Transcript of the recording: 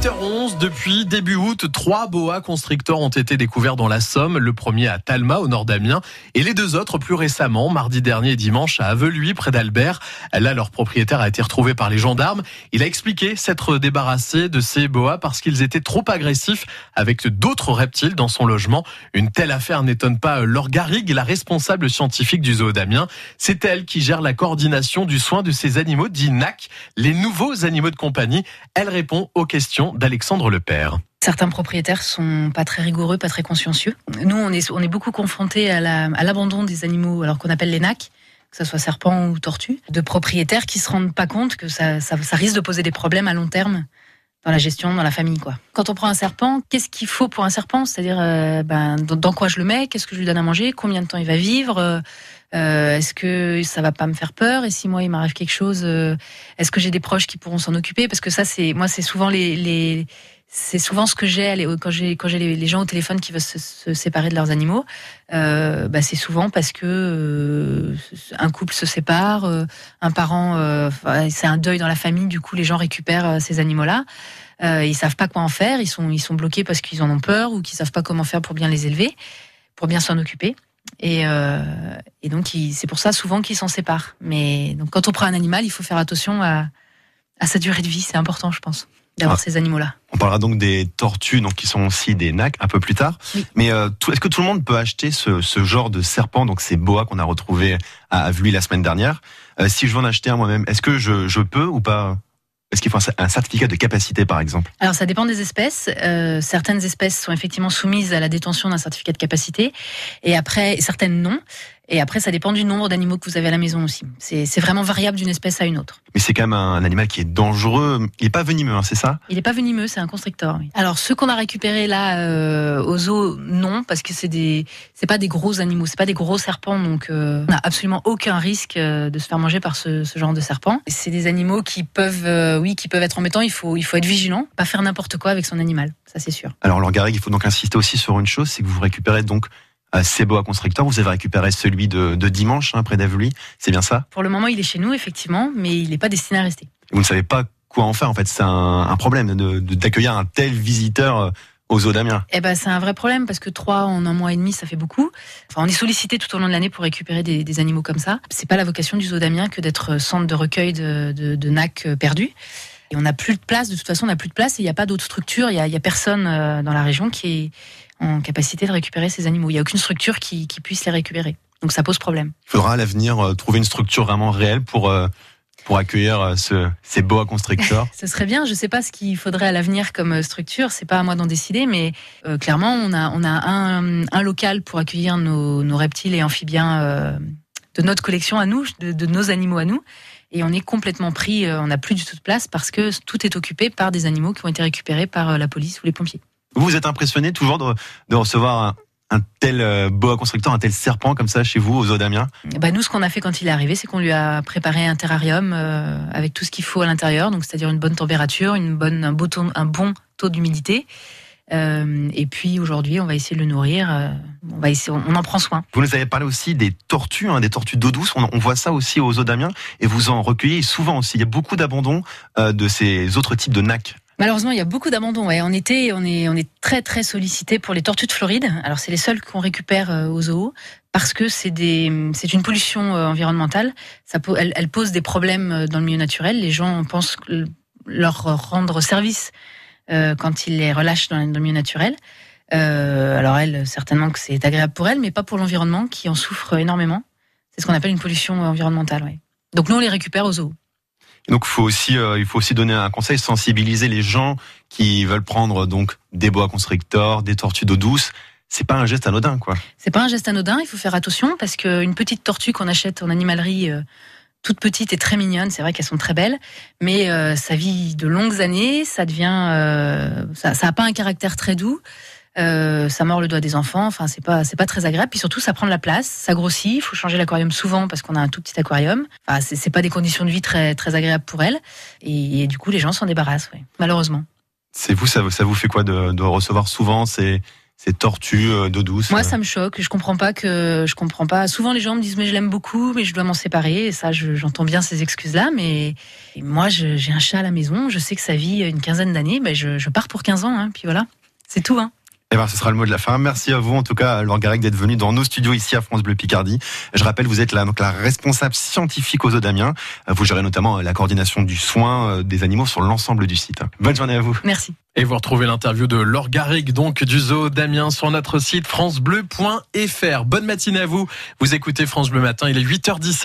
8h11, depuis début août, 3 boa constrictors ont été découverts dans la Somme. Le premier à Talma, au nord d'Amiens, et les 2 autres plus récemment, mardi dernier et dimanche, à Aveluy, près d'Albert. Là, leur propriétaire a été retrouvé par les gendarmes. Il a expliqué s'être débarrassé de ces boas parce qu'ils étaient trop agressifs avec d'autres reptiles dans son logement. Une telle affaire n'étonne pas Laure Garrigue, la responsable scientifique du zoo d'Amiens. C'est elle qui gère la coordination du soin de ces animaux dits NAC, les nouveaux animaux de compagnie. Elle répond aux questions d'Alexandre Lepère. Certains propriétaires sont pas très rigoureux, pas très consciencieux. Nous, on est beaucoup confrontés à l'abandon des animaux, alors qu'on appelle les NAC, que ce soit serpents ou tortues, de propriétaires qui se rendent pas compte que ça risque de poser des problèmes à long terme dans la gestion, dans la famille, quoi. Quand on prend un serpent, qu'est-ce qu'il faut pour un serpent ? C'est-à-dire, dans quoi je le mets ? Qu'est-ce que je lui donne à manger ? Combien de temps il va vivre ? Est-ce que ça va pas me faire peur ? Et si moi il m'arrive quelque chose, est-ce que j'ai des proches qui pourront s'en occuper ? Parce que ça, c'est souvent c'est souvent ce que j'ai quand j'ai les gens au téléphone qui veulent se séparer de leurs animaux. C'est souvent parce que un couple se sépare, un parent, c'est un deuil dans la famille. Du coup, les gens récupèrent ces animaux-là. Ils savent pas quoi en faire. Ils sont bloqués parce qu'ils en ont peur ou qu'ils savent pas comment faire pour bien les élever, pour bien s'en occuper. Et donc, c'est pour ça souvent qu'ils s'en séparent. Mais donc, quand on prend un animal, il faut faire attention à sa durée de vie. C'est important, je pense, d'avoir ces animaux-là. On parlera donc des tortues, donc qui sont aussi des NAC un peu plus tard. Oui. Mais est-ce que tout le monde peut acheter ce genre de serpent, donc ces boas qu'on a retrouvés à Aveluy la semaine dernière ? Si je veux en acheter un moi-même, est-ce que je peux ou pas ? Est-ce qu'il faut un certificat de capacité, par exemple ? Alors, ça dépend des espèces. Certaines espèces sont effectivement soumises à la détention d'un certificat de capacité, et après, certaines non. Et après, ça dépend du nombre d'animaux que vous avez à la maison aussi. C'est vraiment variable d'une espèce à une autre. Mais c'est quand même un animal qui est dangereux. Il n'est pas venimeux, hein, c'est ça ? Il n'est pas venimeux, c'est un constrictor. Oui. Alors, ceux qu'on a récupérés là au zoo, non, parce que c'est pas des gros animaux, c'est pas des gros serpents, donc on n'a absolument aucun risque de se faire manger par ce genre de serpent. C'est des animaux qui peuvent être embêtants. Il faut être vigilant, pas faire n'importe quoi avec son animal, ça c'est sûr. Alors, Laure Garrigue, il faut donc insister aussi sur une chose, c'est que vous récupérez donc ces boa constrictors. Vous avez récupéré celui de dimanche, près d'Aveluy, c'est bien ça ? Pour le moment, il est chez nous, effectivement, mais il n'est pas destiné à rester. Vous ne savez pas quoi en faire, en fait. C'est un problème d'accueillir un tel visiteur au zoo d'Amiens. C'est un vrai problème, parce que 3 en un mois et demi, ça fait beaucoup. Enfin, on est sollicité tout au long de l'année pour récupérer des animaux comme ça. C'est pas la vocation du zoo d'Amiens que d'être centre de recueil de NAC perdus. Et on n'a plus de place, de toute façon, on n'a plus de place, et il n'y a pas d'autre structure, il y a personne dans la région qui est en capacité de récupérer ces animaux. Il n'y a aucune structure qui puisse les récupérer. Donc ça pose problème. Il faudra à l'avenir trouver une structure vraiment réelle pour accueillir ces boa constrictors. Ce serait bien, je ne sais pas ce qu'il faudrait à l'avenir comme structure, c'est pas à moi d'en décider, mais clairement on a un local pour accueillir nos reptiles et amphibiens de notre collection à nous, de nos animaux à nous. Et on est complètement pris, on n'a plus du tout de place parce que tout est occupé par des animaux qui ont été récupérés par la police ou les pompiers. Vous êtes impressionné toujours de recevoir un tel boa constrictor, un tel serpent comme ça chez vous, au zoo d'Amiens ? Nous, ce qu'on a fait quand il est arrivé, c'est qu'on lui a préparé un terrarium avec tout ce qu'il faut à l'intérieur, donc c'est-à-dire une bonne température, un bon taux d'humidité. Et puis aujourd'hui, on va essayer de le nourrir. On en prend soin. Vous nous avez parlé aussi des tortues d'eau douce. On voit ça aussi au zoo d'Amiens, et vous en recueillez souvent aussi. Il y a beaucoup d'abandon de ces autres types de NAC. Malheureusement, il y a beaucoup d'abandon. Ouais. En été, on est très très sollicité pour les tortues de Floride. Alors c'est les seules qu'on récupère au zoo parce que c'est une pollution environnementale. Elle pose des problèmes dans le milieu naturel. Les gens pensent leur rendre service quand ils les relâchent dans le milieu naturel. Alors elle, certainement que c'est agréable pour elle, mais pas pour l'environnement qui en souffre énormément. C'est ce qu'on appelle une pollution environnementale. Ouais. Donc nous, on les récupère au zoo. Donc il faut aussi donner un conseil, sensibiliser les gens qui veulent prendre donc des boa constrictors, des tortues d'eau douce. C'est pas un geste anodin, quoi. C'est pas un geste anodin, il faut faire attention parce qu'une petite tortue qu'on achète en animalerie toute petite et très mignonne, c'est vrai qu'elles sont très belles, mais ça vit de longues années, ça a pas un caractère très doux. Ça mord le doigt des enfants, enfin c'est pas très agréable, puis surtout ça prend de la place, ça grossit, il faut changer l'aquarium souvent parce qu'on a un tout petit aquarium. Enfin c'est pas des conditions de vie très très agréables pour elles, et du coup les gens s'en débarrassent, ouais, malheureusement. C'est vous, ça vous fait quoi de recevoir souvent ces ces tortues d'eau douce? Moi, ça me choque. Je comprends pas. Souvent, les gens me disent mais je l'aime beaucoup, mais je dois m'en séparer. Et ça, j'entends bien ces excuses-là. Mais moi, j'ai un chat à la maison. Je sais que ça vit une quinzaine d'années. Ben, je pars pour 15 ans. Puis voilà, c'est tout. Eh ben, ce sera le mot de la fin. Merci à vous, en tout cas, Laure Garrec, d'être venu dans nos studios ici à France Bleu Picardie. Je rappelle, vous êtes la responsable scientifique au zoo d'Amiens. Vous gérez notamment la coordination du soin des animaux sur l'ensemble du site. Bonne journée à vous. Merci. Et vous retrouvez l'interview de Laure Garrec, donc du zoo d'Amiens, sur notre site francebleu.fr. Bonne matinée à vous. Vous écoutez France Bleu Matin, il est 8h17.